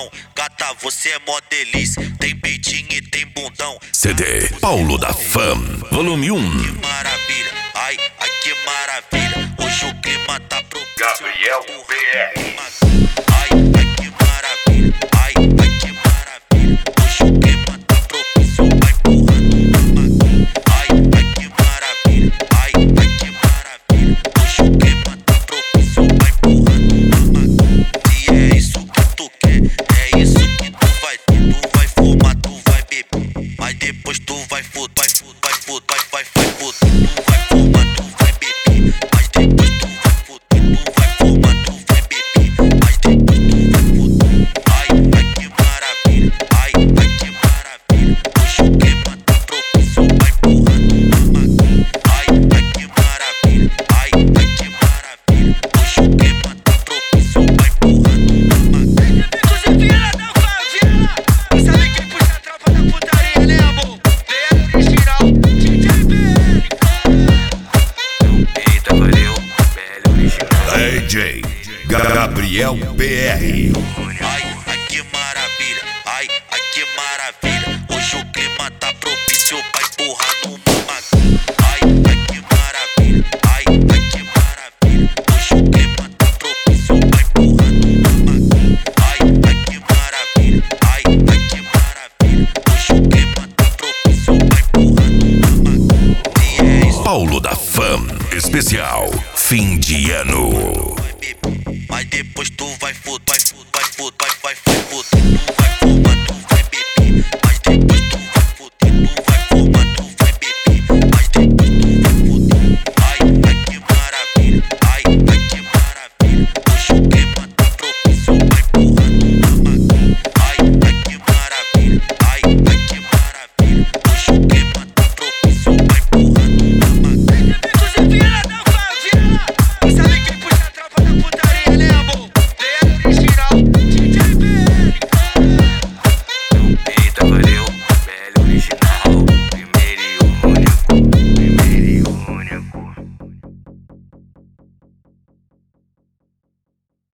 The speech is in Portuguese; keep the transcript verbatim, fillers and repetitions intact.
não. Gata, você é mó delícia. Tem peitinho e tem bundão. C D Paulo da Fam, volume um. Que maravilha, ai, ai que maravilha. Hoje o clima tá propício. Gabriel B R. Ai, ai que maravilha, ai, ai que maravilha. Hoje o clima tá propício. Vai empurrando. Ai, ai que maravilha, ai, ai que maravilha. Hoje o clima tá propício. Vai empurrando. Se é isso que tu quer, é isso que tu vai ter. Tu vai fumar, tu vai beber, mas depois tu vai fuder, vai fuder, vai fuder, vai, vai, vai fuder. Tu vai fumar, tu vai beber, mas depois tu vai fuder. Tu vai fumar, tu vai beber, mas depois tu vai fuder. Ai, ai que maravilha, ai, ai que maravilha. Hoje o clima tá propício, vai empurrando. Ai, ai que maravilha, ai, ai que maravilha. Hoje o clima tá propício, vai empurrando. Amigos e vira da favela. Sabe quem puxa a tropa da putaria, né, amor? B R original, D J B R. Eita, valeu. B R original. D J Gabriel B R. Ai, ai que maravilha, ai, ai que maravilha. Hoje o clima tá propício pra empurrar no mamaco. Ai, ai que maravilha, ai, ai que maravilha. Hoje o clima tá propício pra empurrar no mamaco. Ai, ai que maravilha, ai, ai que maravilha. Hoje o clima tá propício pra empurrar no mamaco. E é isso. Paulo da Fam, especial fim de ano. Vai beber, mas depois tu vai fuder.